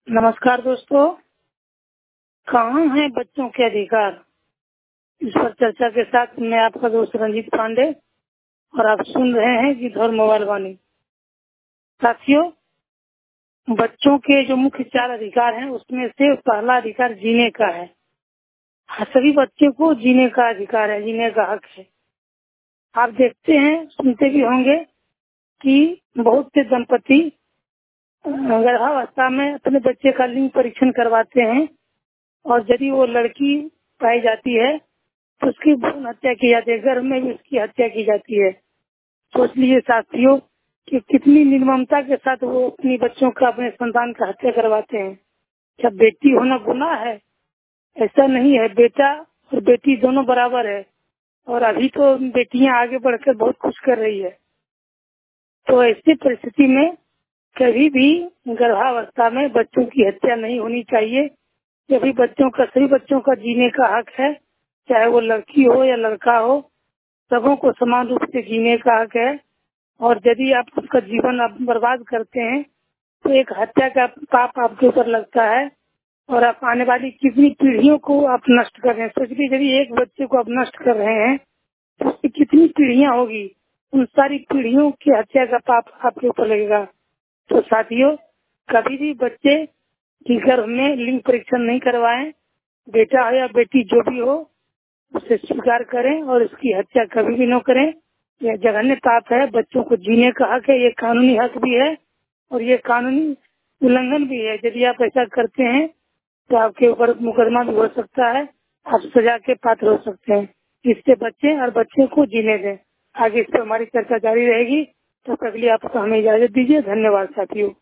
नमस्कार दोस्तों, कहाँ हैं बच्चों के अधिकार, इस पर चर्चा के साथ मैं आपका दोस्त रंजीत पांडे और आप सुन रहे हैं गिद्धौर मोबाइल वाणी। साथियों, बच्चों के जो मुख्य 4 अधिकार हैं उसमें से पहला अधिकार जीने का है। सभी बच्चों को जीने का अधिकार है, जीने का हक है। आप देखते हैं, सुनते भी होंगे कि बहुत से दंपति गर्भावस्था में अपने बच्चे का लिंग परीक्षण करवाते हैं और यदि वो लड़की पाई जाती है तो उसकी भ्रूण हत्या की जाती है, गर्भ में भी उसकी हत्या की जाती है। सोच लीजिए साथियों कि कितनी निर्ममता के साथ वो अपनी बच्चों का, अपने संतान का हत्या करवाते हैं। क्या बेटी होना गुनाह है? ऐसा नहीं है, बेटा और बेटी दोनों बराबर है और अभी तो बेटियां आगे बढ़कर बहुत कुछ कर रही है। तो ऐसी परिस्थिति में कभी भी गर्भावस्था में बच्चों की हत्या नहीं होनी चाहिए। सभी बच्चों का जीने का हक है, चाहे वो लड़की हो या लड़का हो, सबों को समान रूप से जीने का हक है। और यदि आप उसका जीवन आप बर्बाद करते हैं तो एक हत्या का पाप आपके ऊपर लगता है और आप आने वाली कितनी पीढ़ियों को आप नष्ट कर रहे हैं। सोचिए, यदि एक बच्चे को आप नष्ट कर रहे हैं तो उसकी कितनी पीढ़ियां होगी, उन सारी पीढ़ियों की हत्या का पाप आपके ऊपर लगेगा। तो साथियों, कभी भी बच्चे की गर्भ में लिंग परीक्षण नहीं करवाएं। बेटा हो या बेटी जो भी हो, उसे स्वीकार करें और इसकी हत्या कभी भी न करें। यह जघन्य पाप है। बच्चों को जीने का हक है, ये कानूनी हक भी है और ये कानूनी उल्लंघन भी है। यदि आप ऐसा करते हैं तो आपके ऊपर मुकदमा भी हो सकता है, आप सजा के पात्र हो सकते हैं। इससे बच्चे और बच्चे को जीने दें। आगे इस पर हमारी चर्चा जारी रहेगी। तो अगली आप हमें इजाजत दीजिए। धन्यवाद साथियों।